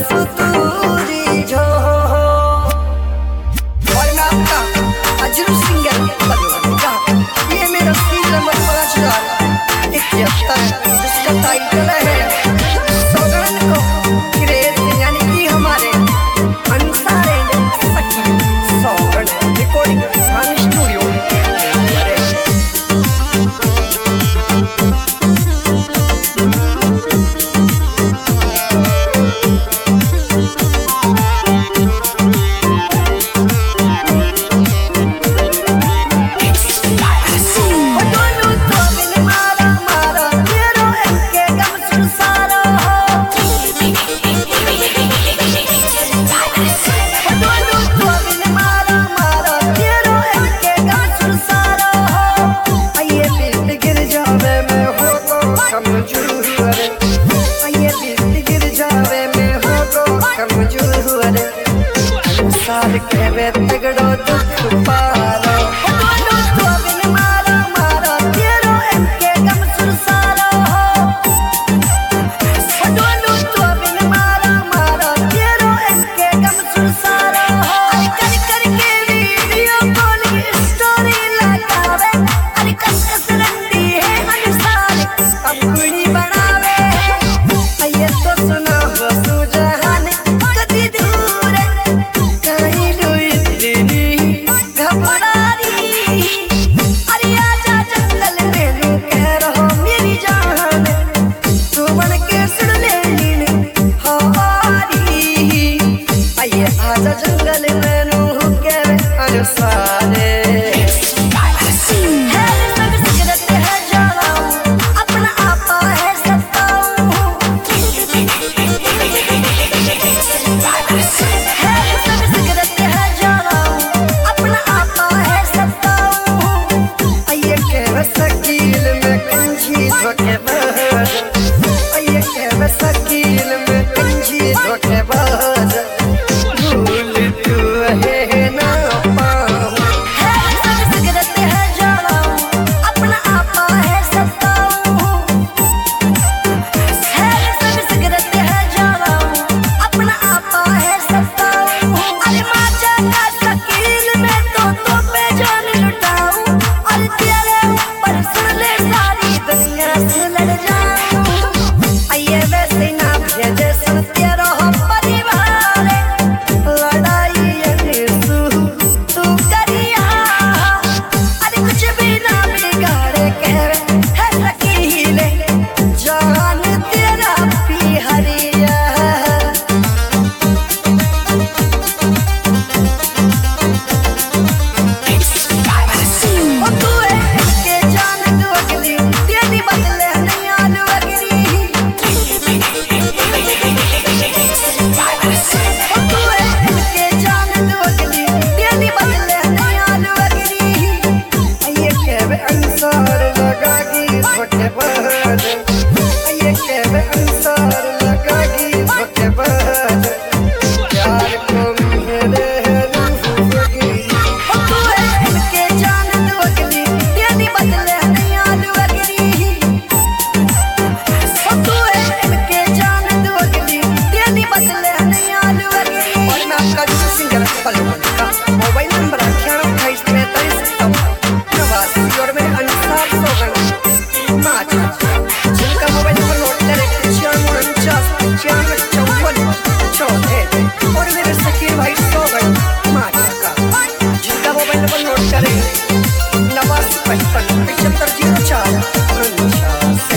सुतूरी जो और मैं आपका अजरू सिंगर बदलूंगा। ये मेरा सील नंबर 5071 जिसका टाइटल है सौगंध को क्रेज, यानी कि हमारे अंसार एंड सखी सौगंध रिकॉर्डिंग स्टूडियो। कहवे तगड़ो दुख पारो दोनों तो बिन मारा मारा तेरो इनके गम सुरसारो दोनों तो बिन मारा मारा तेरो इनके गम सुरसारो अरे कर कर के वीडियो कॉल की स्टोरी लगावे अरे कस कस रंडी है अनुसार अपनी बनावे ये तो सुना हो सुजहान कदी दूर जंगल में नूह के अनुसारे अपना आपा है अपना आपा है ये कह सकील में कंजी धोखेबाज ये कह सकील में कंजी धोखेबाज मोबाइल नंबर 982843 और मेरे अनुसार सौगंध जिनका मोबाइल नंबर नोट करें 95495454 और मेरे सकीर भाई सौगंध का जिनका मोबाइल नंबर नोट करें 89557504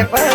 पे